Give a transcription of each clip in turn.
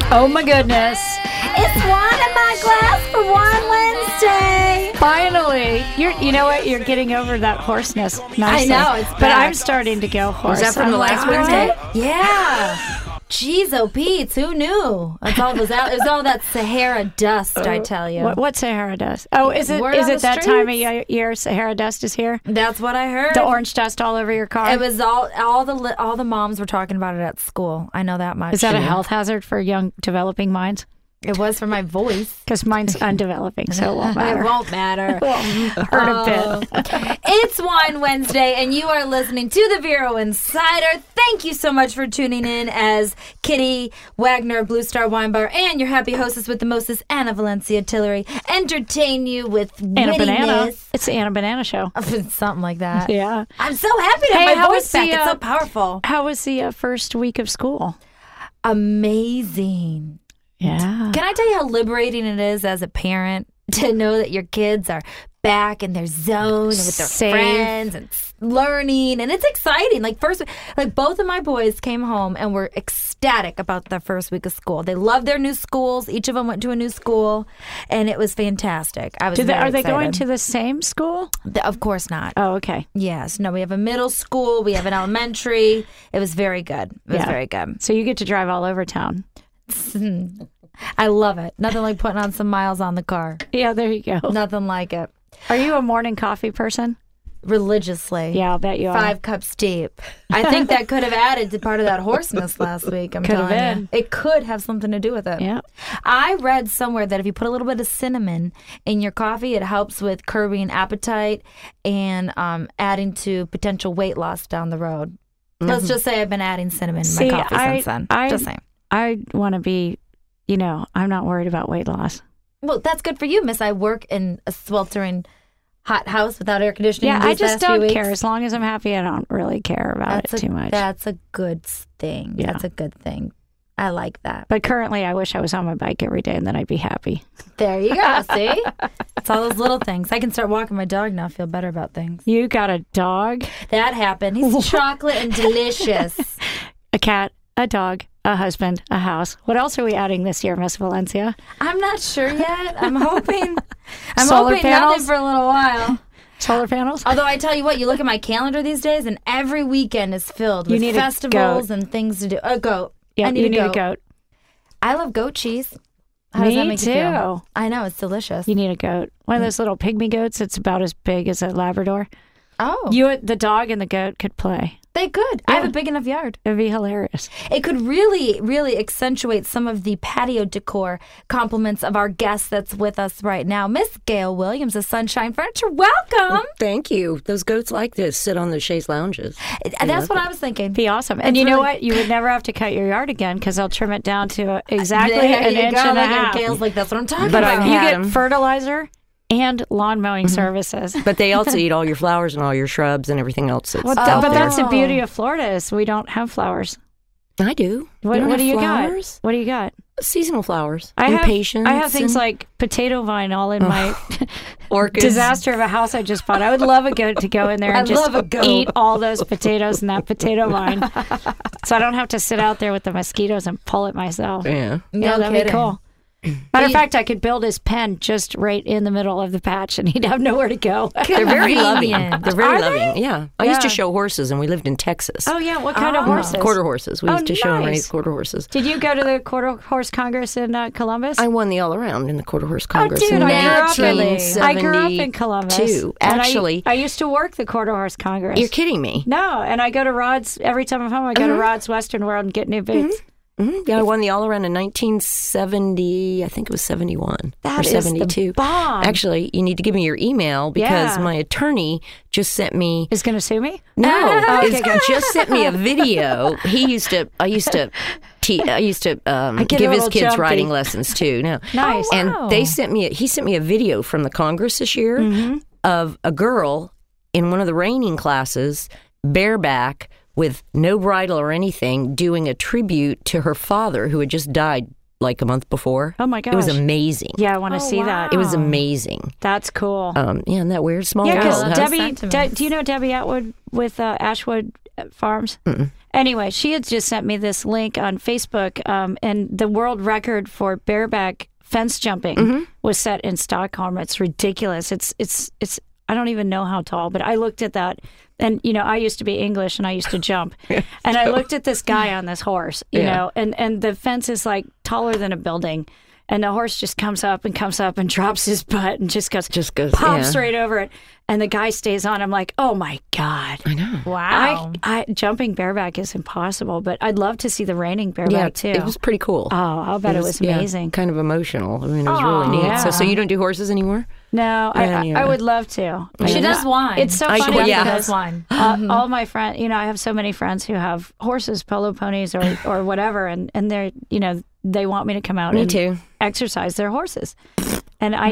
Oh my goodness. It's wine in my glass for Wine Wednesday. Finally. You know what? You're getting over that hoarseness nicely. I know, it's But back. I'm starting to go hoarse. Was that from the last Wednesday? Yeah. Jeez, oh Pete, who knew? It's all those it was all that Sahara dust, I tell you. What Sahara dust? Oh, is it Word on the that time of streets. year Sahara dust is here? That's what I heard. The orange dust all over your car? It was all the moms were talking about it at school. I know that much. Is that a health hazard for young developing minds? It was for my voice. Because mine's undeveloping, so it won't matter. It won't matter. Hurt a bit. It's Wine Wednesday, and you are listening to the Vero Insider. Thank you so much for tuning in as Kitty Wagner, Blue Star Wine Bar, and your happy hostess with the mostest, Anna Valencia Tillery, entertain you with Anna Banana. wittiness. It's the Anna Banana Show. Something like that. Yeah. I'm so happy to have Hey, my how voice was back. the, It's so powerful. How was the first week of school? Amazing. Yeah. Can I tell you how liberating it is as a parent to know that your kids are back in their zone and with their Safe. friends and learning, and it's exciting. Like both of my boys came home and were ecstatic about their first week of school. They loved their new schools. Each of them went to a new school, and it was fantastic. I was. Are they going excited. to the same school? Of course not. Oh, okay. Yes. No, we have a middle school. We have an elementary. It was very good. It was Yeah. very good. So you get to drive all over town. I love it. Nothing like putting on some miles on the car. Yeah, there you go. Nothing like it. Are you a morning coffee person? Religiously. Yeah, I'll bet you are. 5 cups deep. I think that could have added to part of that hoarseness last week. I'm Could have telling been. you. It could have something to do with it. Yeah. I read somewhere that if you put a little bit of cinnamon in your coffee, it helps with curbing appetite and adding to potential weight loss down the road. Let's just say I've been adding cinnamon in my coffee since then. Just saying. I want to be, I'm not worried about weight loss. Well, that's good for you, miss. I work in a sweltering hot house without air conditioning. Yeah, I these just last few don't weeks. care. As long as I'm happy, I don't really care about it too much. That's a good thing. Yeah. That's a good thing. I like that. But currently, I wish I was on my bike every day, and then I'd be happy. There you go. See? It's all those little things. I can start walking my dog now, feel better about things. You got a dog, That happened. He's chocolate and delicious. a cat, a dog, a husband, a house. What else are we adding this year, Miss Valencia? I'm not sure yet. I'm hoping. Solar nothing panels? for a little while. Solar panels? Although I tell you what, you look at my calendar these days, and every weekend is filled You with need a festivals goat. and things to do. A goat. Yeah, I need you need a goat. I love goat cheese. How does Me that make you feel? too. I know, it's delicious. You need a goat. One of those little pygmy goats that's about as big as a Labrador. Oh, The dog and the goat could play. they could. I have Yeah. a big enough yard. It'd be hilarious. It could really, really accentuate some of the patio decor compliments of our guest that's with us right now, Miss Gail Williams of Sunshine Furniture. Welcome. Thank you. Those goats like to sit on the chaise lounges. That's what I was thinking. Be awesome. And That's you know really- what? You would never have to cut your yard again because they'll trim it down to exactly There an you inch go. and a Look at half. Gail's like, that's what I'm talking But about. I've You had get 'em. fertilizer and lawn mowing services. But they also eat all your flowers and all your shrubs and everything else that's But out there. that's the beauty of Florida is we don't have flowers. I do. What You don't do have you flowers? got? What do you got? Seasonal flowers. I Impatiens have things and like potato vine all in my orchids. disaster of a house I just bought. I would love a goat to go in there and I just love a goat. eat all those potatoes in that potato vine. So I don't have to sit out there with the mosquitoes and pull it myself. Yeah. Yeah, No that'd be kidding. cool. Matter of fact, I could build his pen just right in the middle of the patch and he'd have nowhere to go. They're very loving. Convenient. They're very Are loving. Yeah. I used to Yeah. show horses, and we lived in Texas. Oh, yeah. What kind of horses? Quarter horses. We Oh, used to show and nice. raise quarter horses. Did you go to the Quarter Horse Congress in Columbus? I won the all around in the quarter horse congress dude, in I grew up in 1972. Columbus. And Actually, I used to work the Quarter Horse Congress. you're kidding me. No, and I go to Rod's every time I'm home. I go to Rod's Western World and get new boots. Yeah, I won the all around in 1970. I think it was 71 That or is the 72. bomb. Actually, you need to give me your email because Yeah. my attorney just sent me. Is going to sue me? No, Okay, is- good. just sent me a video. I used to get a give his little kids jumpy. writing lessons too. No, Nice. and wow. he sent me a video from the Congress this year Mm-hmm. of a girl in one of the reining classes, bareback with no bridle or anything, doing a tribute to her father who had just died like a month before. Oh, my It was gosh. amazing. Yeah, I want to see wow. that. It was amazing. That's cool. Yeah, isn't that weird? Small Yeah, world. because huh? Debbie- Debbie, sentiments. do you know Debbie Atwood with Ashwood Farms? Anyway, she had just sent me this link on Facebook, and the world record for bareback fence jumping was set in Stockholm. It's ridiculous. It's. I don't even know how tall, but I looked at that, and I used to be English and I used to jump, and I looked at this guy on this horse, you know, and the fence is like taller than a building. And the horse just comes up and drops his butt and just goes pops right over it. And the guy stays on. I'm like, oh my God. I know. Wow. I jumping bareback is impossible, but I'd love to see the reining bareback too. It was pretty cool. Oh, I'll bet it was amazing. Kind of emotional. I mean, it was really neat. Yeah. So you don't do horses anymore? No, I would love to. She does wine. It's so funny because does wine. all my friends, I have so many friends who have horses, polo ponies, or whatever, and they're, they want me to come out Me and too. exercise their horses. And I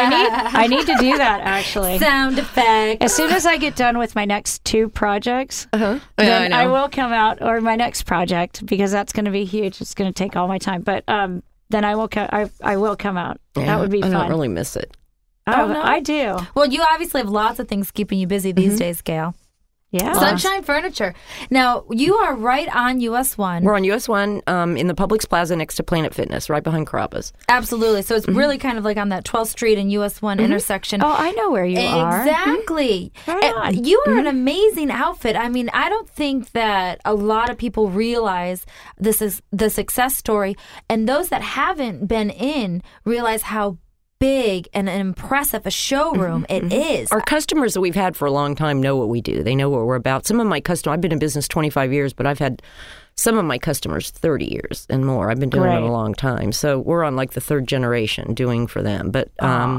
need to do that actually. Sound effect. As soon as I get done with my next 2 projects, then I will come out, or my next project, because that's going to be huge. It's going to take all my time, but then I will come out. Yeah, that would be fun. I don't really miss it. Oh, no. I do. Well, you obviously have lots of things keeping you busy these days, Gail. Yeah. Sunshine Furniture. Now, you are right on US 1. We're on US 1 in the Publix Plaza next to Planet Fitness, right behind Carrabba's. Absolutely. So it's really kind of like on that 12th Street and US 1 intersection. Oh, I know where you are. Exactly. Right on. You are an amazing outfit. I mean, I don't think that a lot of people realize this is the success story, and those that haven't been in realize how big and impressive a showroom it is. Our customers that we've had for a long time know what we do. They know what we're about. Some of my customers, I've been in business 25 years, but I've had some of my customers 30 years and more. I've been doing it a long time. So we're on like the 3rd generation doing for them. But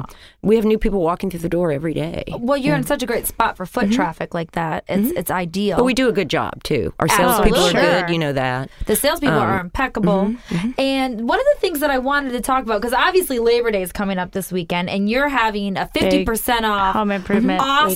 we have new people walking through the door every day. Well, you're in such a great spot for foot traffic like that. It's ideal. But we do a good job, too. Our salespeople are good. You know that. The salespeople are impeccable. And one of the things that I wanted to talk about, because obviously Labor Day is coming up this weekend, and you're having a 50% off home improvement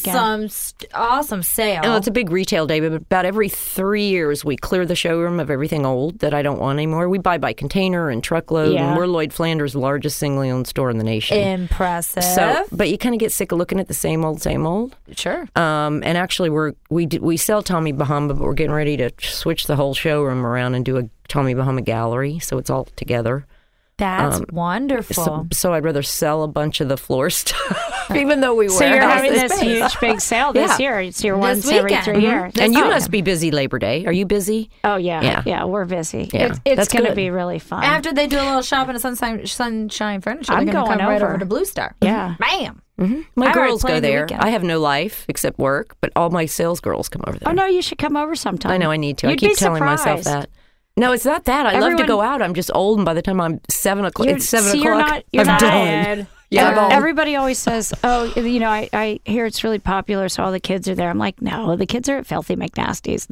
awesome sale. And it's a big retail day, but about every 3 years we clear the showroom of everything old that I don't want anymore. We buy by container and truckload, and we're Lloyd Flanders' largest singly owned store in the nation. Impressive. So, but you kind of get sick of looking at the same old. Sure. And actually, we sell Tommy Bahama, but we're getting ready to switch the whole showroom around and do a Tommy Bahama gallery, so it's all together. That's wonderful. So I'd rather sell a bunch of the floor stuff, even though we were. So you're having this huge big sale this year. It's your once every 3 years. And you must be busy Labor Day. Are you busy? Oh, yeah, we're busy. Yeah. It's going to be really fun. After they do a little shopping at Sunshine Furniture, I'm they're going to come going right over. over to Blue Star. Yeah. Bam. My I girls already go planned the there. weekend. I have no life except work, but all my sales girls come over there. Oh, no, you should come over sometime. I know I need to. I You'd keep be telling myself surprised. that. No, it's not that. I love to go out. I'm just old, and by the time I'm 7 o'clock, it's 7 o'clock. You're I'm not done. Ed. Yeah, I'm old. Everybody always says, "Oh, I hear it's really popular, so all the kids are there." I'm like, "No, the kids are at Filthy McNasty's."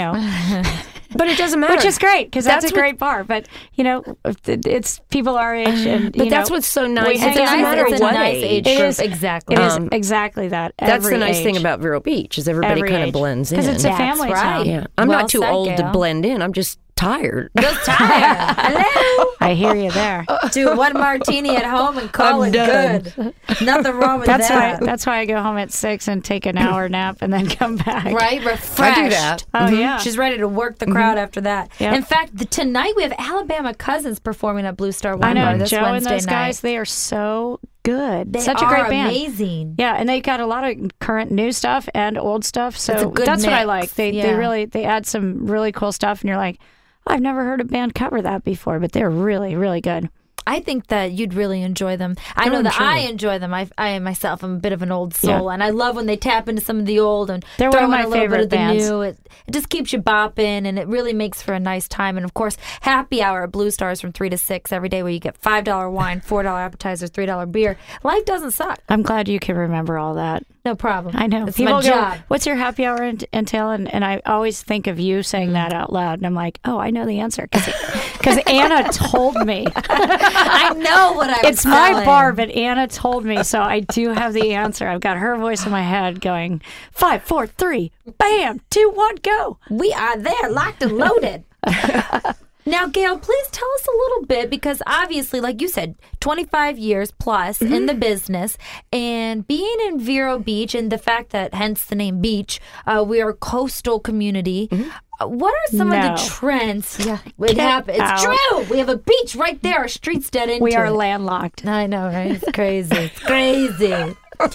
But it doesn't matter. Which is great because that's a great bar. But it's people our age, and but that's what's so nice. It doesn't matter it's what a nice age group. Exactly. It is exactly that. That's the nice thing about Vero Beach is everybody kind of blends in. Because it's a family town. Yeah, I'm not too old to blend in. I'm just tired. Just tired. Hello. I hear you there. Do one martini at home and call it good. Nothing wrong with that. That's why I go home at 6 and take an hour nap and then come back. Right? Refreshed. I do that. Oh, yeah. She's ready to work the crowd after that. Yep. In fact, tonight we have Alabama Cousins performing at Blue Star I Wine Bar know. this Joe Wednesday and those night. guys, they are so good. They Such are a great band. amazing. Yeah, and they got a lot of current new stuff and old stuff. So It's a good that's what I mix. like. They add some really cool stuff, and you're like, I've never heard a band cover that before, but they're really, really good. I think that you'd really enjoy them. I know that I enjoy them. I myself am a bit of an old soul, and I love when they tap into some of the old and They're throw one of in my a little bit favorite of the bands. new. It just keeps you bopping, and it really makes for a nice time. And of course, happy hour at Blue Stars from 3 to 6 every day, where you get $5 wine, $4 appetizers, $3 beer. Life doesn't suck. I'm glad you can remember all that. No problem. I know. It's People my go, job. what's your happy hour entail? And I always think of you saying that out loud. And I'm like, oh, I know the answer. Because Anna told me. I know what I was It's my telling. bar, but Anna told me. So I do have the answer. I've got her voice in my head going, 5, 4, 3, bam, 2, 1, go. We are there, locked and loaded. Now, Gail, please tell us a little bit, because obviously, like you said, 25 years plus in the business, and being in Vero Beach, and the fact that, hence the name Beach, we are a coastal community. What are some of the trends? Yeah, it happens. It's true. We have a beach right there. Our street's dead into We are it. landlocked. I know, right? It's crazy. It's crazy.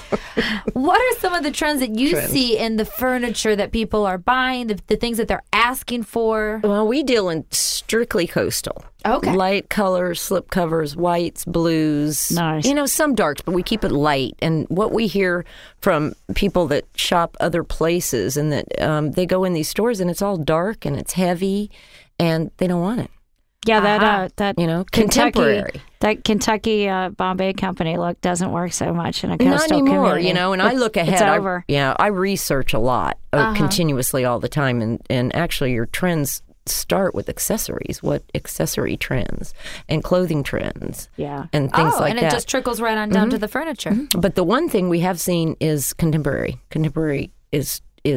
What are some of the trends that you see in the furniture that people are buying, the things that they're asking for? Well, we deal in strictly coastal. Okay. Light colors, slip covers, whites, blues. Nice. You know, some darks, but we keep it light. And what we hear from people that shop other places and that they go in these stores and it's all dark and it's heavy and they don't want it. Yeah, that you know, contemporary. That Kentucky Bombay company look doesn't work so much in a Not coastal anymore, community. you know, and I look ahead. It's over. I research a lot continuously all the time. And actually your trends start with accessories, what accessory trends and clothing trends and things like and that. it just trickles right on down to the furniture. But the one thing we have seen is contemporary. Contemporary has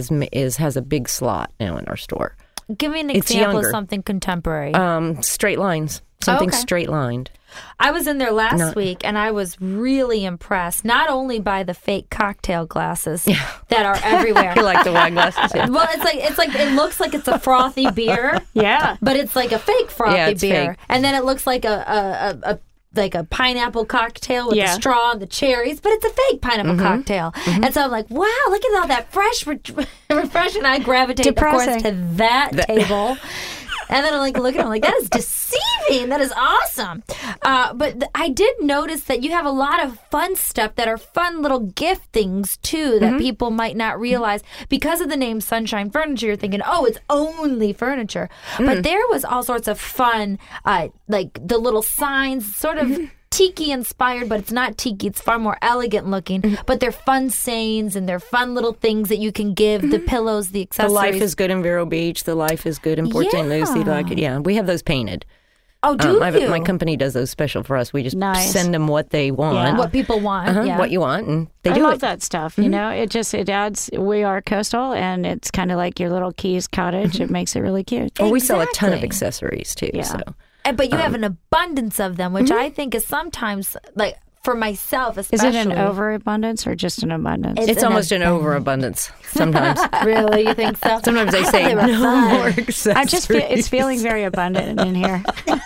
a big slot now in our store. Give me an It's example of younger. something contemporary. Straight lines. Something Okay. straight lined. I was in there last week, and I was really impressed, not only by the fake cocktail glasses that are everywhere. You like the wine glasses? Yeah. Well, it looks like it's a frothy beer. Yeah. But it's like a fake frothy Yeah, it's beer. fake. And then it looks like a pineapple cocktail with the straw and the cherries, but it's a fake pineapple cocktail. And so I'm like, wow, look at all that fresh, refreshing. I gravitate, of course, Depressing. to that table. And then I'm like, look at it. I'm like, that is deceiving. That is awesome. But I did notice that you have a lot of fun stuff that are fun little gift things, too, that people might not realize. Because of the name Sunshine Furniture, you're thinking, oh, it's only furniture. But there was all sorts of fun, like the little signs, sort of tiki inspired, but it's not tiki. It's far more elegant looking. But they're fun sayings and they're fun little things that you can give, the pillows, the The accessories. life is good in Vero Beach. The life is good in Port St. Lucie. We have those painted. Oh, do you? My company does those special for us. We just Nice. send them what they want. Yeah. What people want. Yeah. What you want, and they I do love it. that stuff. You know, it adds. We are coastal, and it's kind of like your little Keys cottage. It makes it really cute. Well, we sell a ton of Exactly. accessories too. Yeah. So But you have an abundance of them, which I think is sometimes, like, for myself Is especially. it an overabundance or just an abundance? it's almost an overabundance sometimes. Really? You think so? Sometimes they I say thought they were no fun. more accessories. I just feel it's feeling very abundant in here.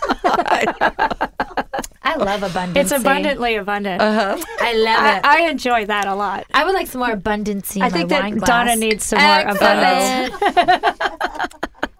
I love abundance. It's abundantly abundant. I love it. I enjoy that a lot. I would like some more abundancy in I think my wine that glass. Donna needs some more abundance. Excellent.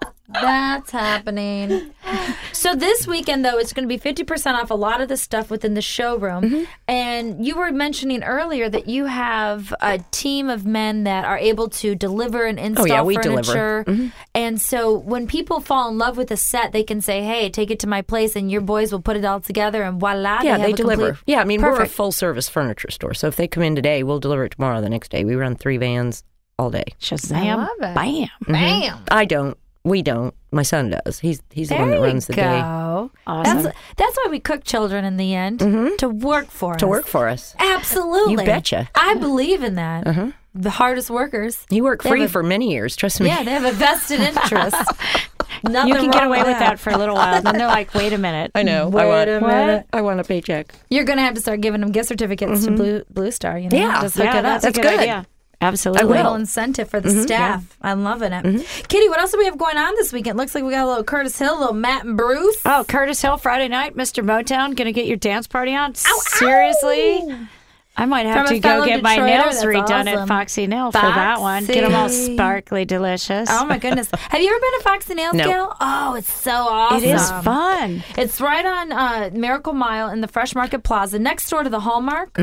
That's happening. So this weekend, though, it's going to be 50% off a lot of the stuff within the showroom. And you were mentioning earlier that you have a team of men that are able to deliver and install we furniture. deliver. And so when people fall in love with a set, they can say, hey, take it to my place, and your boys will put it all together, and voila, Yeah, they they have a deliver. complete- Yeah, I mean, we're a Perfect. full service furniture store. So if they come in today, we'll deliver it tomorrow, the next day. We run 3 vans all day. Shazam! I love it. Bam! Bam. I don't. We don't. My son does. He's the one that runs the day Go. Awesome. That's why we cook children in the end, to work for us. to work for us. Absolutely. You betcha. I believe in that. The hardest workers. You work They free have a- for many years. Trust me. Yeah, they have a vested interest. Nothing You can get wrong away with that for a little while, and then they're like, "Wait a minute." I know. Wait a minute. I want a paycheck. You're going to have to start giving them gift certificates to Blue Star. You know? Yeah. Just hook it up. that's a That's good good. idea. Absolutely. A will. little incentive for the staff. I'm loving it. Kitty, what else do we have going on this weekend? Looks like we got a little Curtis Hill, a little Matt and Bruce. Oh, Curtis Hill Friday night, Mr. Motown, gonna get your dance party on? Seriously? I might have From a to go fellow get my Detroiter, nails that's redone awesome. at Foxy Nail for that one. Get them all Foxy. sparkly delicious. Oh my goodness. Have you ever been to Foxy Nails, No. Gail? Oh, it's so awesome. It is fun. It's right on Miracle Mile in the Fresh Market Plaza, next door to the Hallmark,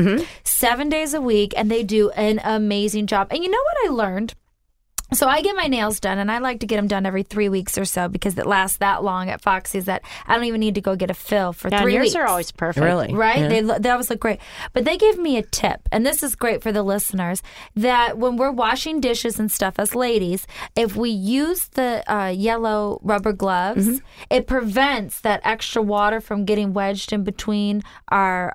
7 days a week, and they do an amazing job. And you know what I learned? So I get my nails done, and I like to get them done every 3 weeks or so because it lasts that long at Foxy's that I don't even need to go get a fill for Yeah, 3 yours weeks. are always perfect. Really? Right? Yeah. They always look great. But they gave me a tip, and this is great for the listeners, that when we're washing dishes and stuff as ladies, if we use the yellow rubber gloves, it prevents that extra water from getting wedged in between our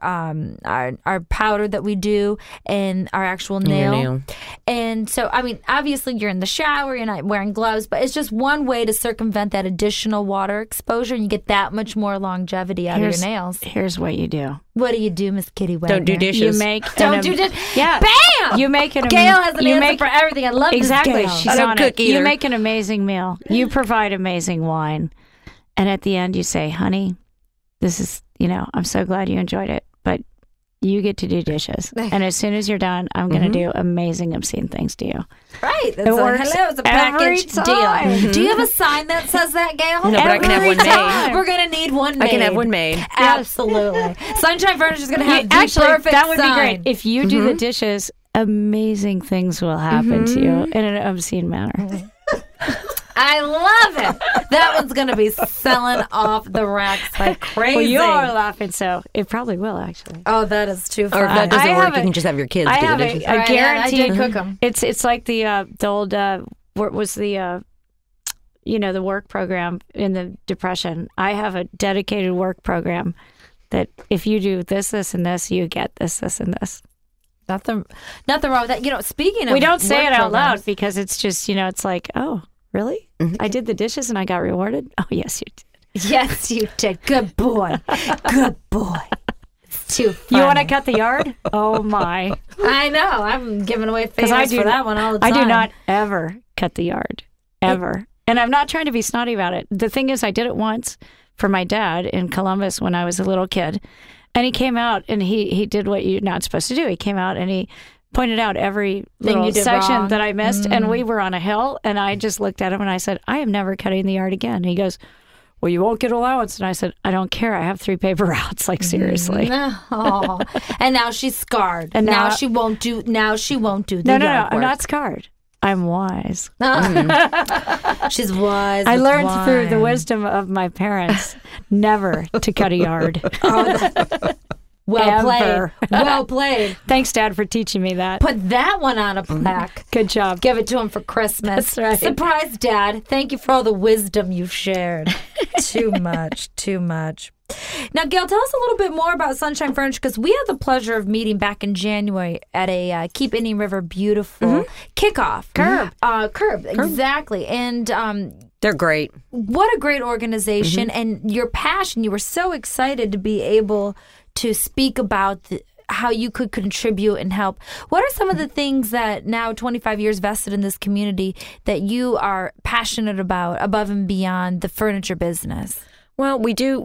powder that we do and our actual Your nail. nail. And so, I mean, obviously you're in the shower, you're not wearing gloves, but it's just one way to circumvent that additional water exposure, and you get that much more longevity out of your nails. Here's what you do. What do, Miss Kitty Wagner? Don't do dishes. You make Don't do dishes. Yeah. Bam! You make an Gail has an answer for everything. I love exactly. this Gail. She's I don't on cook it. either. You make an amazing meal. You provide amazing wine, and at the end you say, "Honey, this is I'm so glad you enjoyed it, but you get to do dishes. And as soon as you're done, I'm going to do amazing, obscene things to you." Right. That's It works hello, it's a every package time. deal. Do you have a sign that says that, Gail? No, but I can have one made. We're going to need one made. I can have one made. Absolutely. Sunshine Furniture is going to have the Actually, perfect that would be sign. great. If you do the dishes, amazing things will happen to you in an obscene manner. I love it. That one's going to be selling off the racks like crazy. Well, you are laughing, so it probably will, actually. Oh, that is too Or funny. if that I doesn't have work, you can just have your kids I do have the a dishes. Right, guaranteed. I did cook 'em. It's like the old what was the the work program in the Depression. I have a dedicated work program that if you do this, this, and this, you get this, this, and this. Nothing wrong with that. Speaking of We don't say work it out programs- loud because it's just it's like, oh, really? I did the dishes and I got rewarded? Oh, yes, you did. Yes, you did. Good boy. Good boy. It's too funny. You want to cut the yard? Oh, my. I know. I'm giving away favors I do for that one all the time. I do not ever cut the yard, ever. And I'm not trying to be snotty about it. The thing is, I did it once for my dad in Columbus when I was a little kid. And he came out and he did what you're not supposed to do. He came out and he pointed out every little you did section wrong. that I missed. And we were on a hill. And I just looked at him and I said, I am never cutting the yard again. And he goes, well, you won't get allowance. And I said, I don't care. I have 3 paper routes. Like, seriously. Oh. And now she's scarred. And now- she won't do the No, yard I'm work. not scarred. I'm wise. She's wise. I with learned through the wine. wisdom of my parents never to cut a yard. Well Ever. played. Well played. Thanks, Dad, for teaching me that. Put that one on a plaque. Good job. Give it to him for Christmas. That's right. Surprise, Dad. Thank you for all the wisdom you've shared. Too much. Now, Gail, tell us a little bit more about Sunshine Furniture, because we had the pleasure of meeting back in January at a Keep Indian River Beautiful kickoff. Curb, exactly. And They're great. what a great organization. And your passion, you were so excited to be able to speak about how you could contribute and help. What are some of the things that now 25 years vested in this community that you are passionate about above and beyond the furniture business? Well,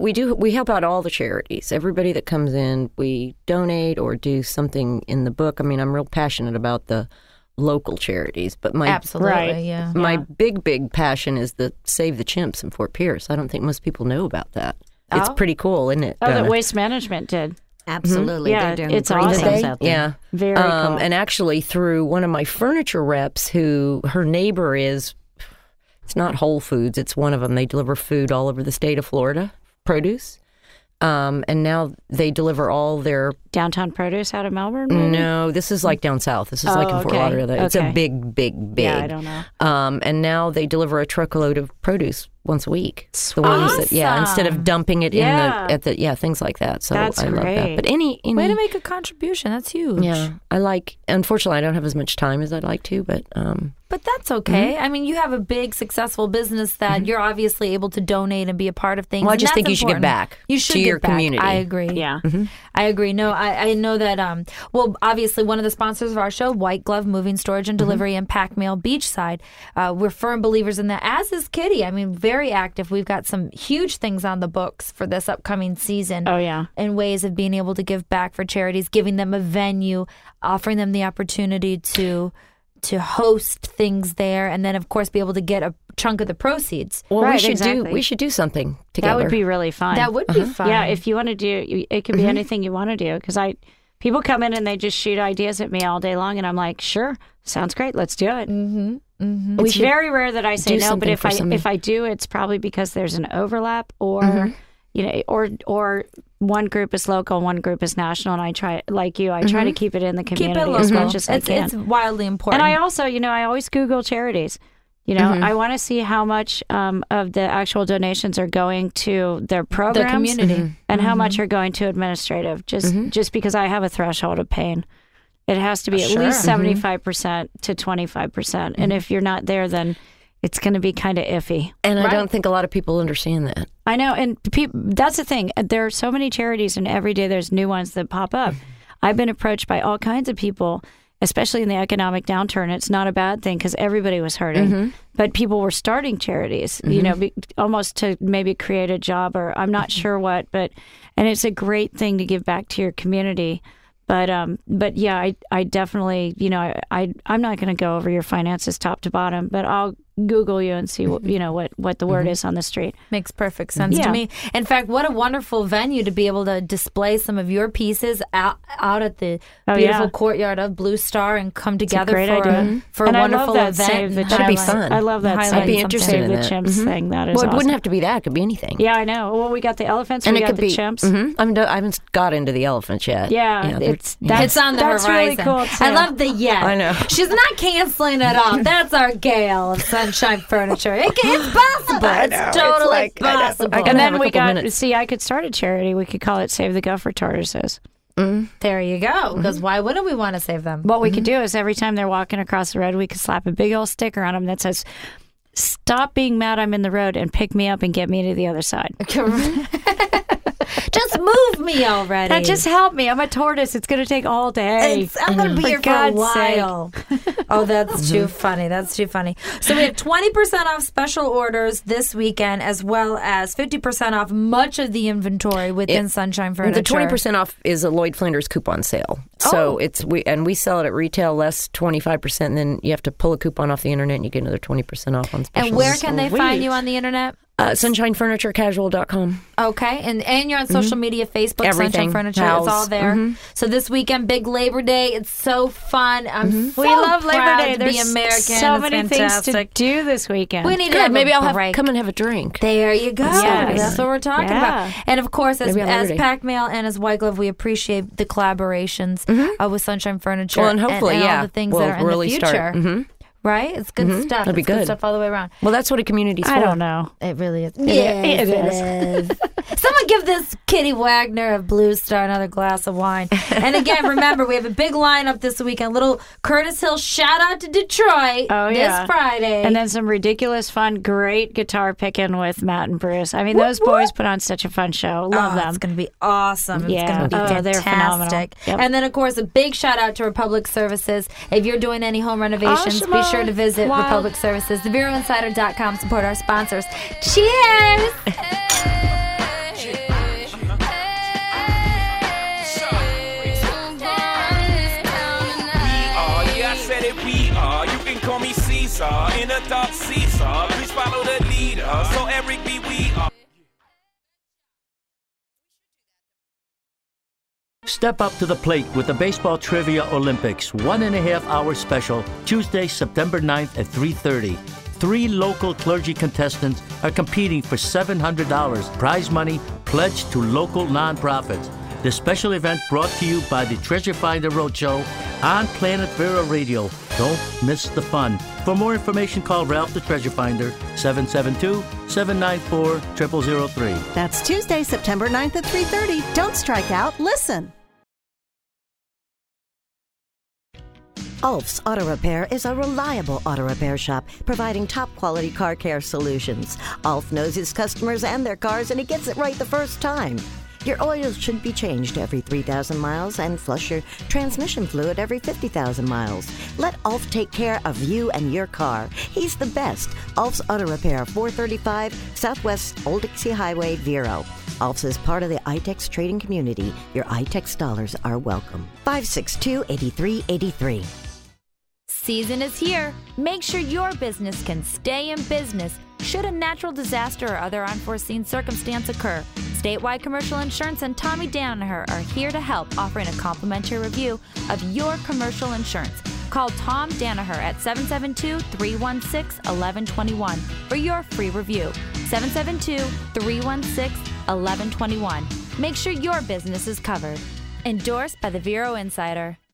we help out all the charities. Everybody that comes in, we donate or do something in the book. I mean, I'm real passionate about the local charities, but my Absolutely, yeah. my big passion is the Save the Chimps in Fort Pierce. I don't think most people know about that. It's pretty cool, isn't it? Oh, that Waste Management did. Absolutely. Yeah, They're doing it's great awesome. things out there. Yeah. Very cool. And actually through one of my furniture reps who her neighbor is, it's not Whole Foods, it's one of them. They deliver food all over the state of Florida, produce. And now they deliver all their... Downtown Produce out of Melbourne? maybe? No, this is like down south. This is like in Fort okay. Lauderdale. It's Okay. a big. Yeah, I don't know. And now they deliver a truckload of produce once a week. The ones that, instead of dumping it Yeah. things like that. So That's I love great. that. But any Way to make a contribution. That's huge. yeah, unfortunately, I don't have as much time as I'd like to, but But that's okay. I mean, you have a big, successful business that you're obviously able to donate and be a part of things. Well, I and just that's think you should give important. back You should to give your back. community. I agree. Yeah. I agree. No, I know that, well, obviously one of the sponsors of our show, White Glove Moving, Storage, and Delivery in Pack Mail Beachside, we're firm believers in that, as is Kitty. I mean, very active. We've got some huge things on the books for this upcoming season. Oh, yeah. And ways of being able to give back for charities, giving them a venue, offering them the opportunity to host things there, and then, of course, be able to get a chunk of the proceeds. well, Right, we should do something together. That would be really fun. That would be fun. Yeah, if you want to do, it could be anything you want to do. Because people come in and they just shoot ideas at me all day long, and I'm like, sure, sounds great, let's do it. It's very rare that I say do no, but something if for somebody. if I do, it's probably because there's an overlap, or or one group is local, one group is national, and I try, like you, I try to keep it in the Keep community it local. as much as I can. It's wildly important. And I also, I always Google charities. I want to see how much of the actual donations are going to their programs, community. and how much are going to administrative. Just because I have a threshold of pain, It has to be at least 75% to 25%. And if you're not there, then it's going to be kind of iffy. And I don't think a lot of people understand that. I know. And that's the thing. There are so many charities, and every day there's new ones that pop up. I've been approached by all kinds of people, especially in the economic downturn. It's not a bad thing because everybody was hurting. But people were starting charities, you know, almost to maybe create a job or I'm not sure what. And it's a great thing to give back to your community. But yeah, I definitely, you know, I'm not going to go over your finances top to bottom, but I'll Google you and see what, you know, what the word is on the street. Makes perfect sense to me. In fact, what a wonderful venue to be able to display some of your pieces out at the beautiful courtyard of Blue Star and come together for a wonderful event. That'd be fun. I love that. I'd be interested in the chimps thing. That is well, it awesome. wouldn't have to be that. It could be anything. Yeah, I know. Well, we got the elephants and we got the chimps. I haven't got into the elephants yet. Yeah, it's on the horizon. Really cool too. I love the yet. I know. She's not canceling it off. That's our Gail of Sunshine Furniture. It's possible. It's totally possible. And then we got, I could start a charity. We could call it Save the Gopher Tortoises. There you go. Because why wouldn't we want to save them? What we could do is every time they're walking across the road, we could slap a big old sticker on them that says, "Stop being mad I'm in the road and pick me up and get me to the other side." Just move me already. That just help me. I'm a tortoise. It's going to take all day. I'm going to be here for a while. Oh, that's too funny. That's too funny. So we have 20% off special orders this weekend, as well as 50% off much of the inventory within Sunshine Furniture. The 20% off is a Lloyd Flanders coupon sale. So we sell it at retail less 25%, and then you have to pull a coupon off the internet and you get another 20% off on specials. And where can they find you on the internet? SunshineFurnitureCasual.com. Okay, and you're on social media, Facebook, Everything. Sunshine Furniture, it's all there. So this weekend, big Labor Day, it's so fun. I'm so we love Labor proud Day. to There's be American. so many it's things to fantastic. do this weekend. We need to Good. have Maybe a I'll break. come and have a drink. There you go. Yes. That's what we're talking about. And of course, as Pack Mail and as White Glove, we appreciate the collaborations with Sunshine Furniture. Well, and hopefully, and all the things we'll that are in really the future. start. Right? It's good stuff. That'd be It's good good stuff all the way around. Well, that's what a community's for. I don't know. It really is. It is. Someone give this Kitty Wagner of Blue Star another glass of wine. And again, remember, we have a big lineup this weekend. Little Curtis Hill shout out to Detroit this Friday. And then some ridiculous, fun, great guitar picking with Matt and Bruce. I mean, those boys put on such a fun show. Love them. It's going to be awesome. It's Yeah. going to be fantastic. They're phenomenal. Yep. And then, of course, a big shout out to Republic Services. If you're doing any home renovations, be sure to visit Republic Services. TheVeroInsider.com. Support our sponsors. Cheers! You can call me Caesar in a dark Caesar. Please follow the leader. So Eric B. We are. Step up to the plate with the Baseball Trivia Olympics 1.5 hour special, Tuesday, September 9th at 3:30. 3 local clergy contestants are competing for $700 prize money pledged to local nonprofits. This special event brought to you by the Treasure Finder Roadshow on Planet Vero Radio. Don't miss the fun. For more information, call Ralph the Treasure Finder, 772-794-0003. That's Tuesday, September 9th at 3:30. Don't strike out. Listen. Ulf's Auto Repair is a reliable auto repair shop providing top-quality car care solutions. Ulf knows his customers and their cars, and he gets it right the first time. Your oil should be changed every 3,000 miles and flush your transmission fluid every 50,000 miles. Let Ulf take care of you and your car. He's the best. Ulf's Auto Repair, 435 Southwest Old Dixie Highway, Vero. Ulf's is part of the iTex trading community. Your iTex dollars are welcome. 562-8383. Season is here. Make sure your business can stay in business should a natural disaster or other unforeseen circumstance occur. Statewide Commercial Insurance and Tommy Danaher are here to help, offering a complimentary review of your commercial insurance. Call Tom Danaher at 772-316-1121 for your free review. 772-316-1121. Make sure your business is covered. Endorsed by the Vero Insider.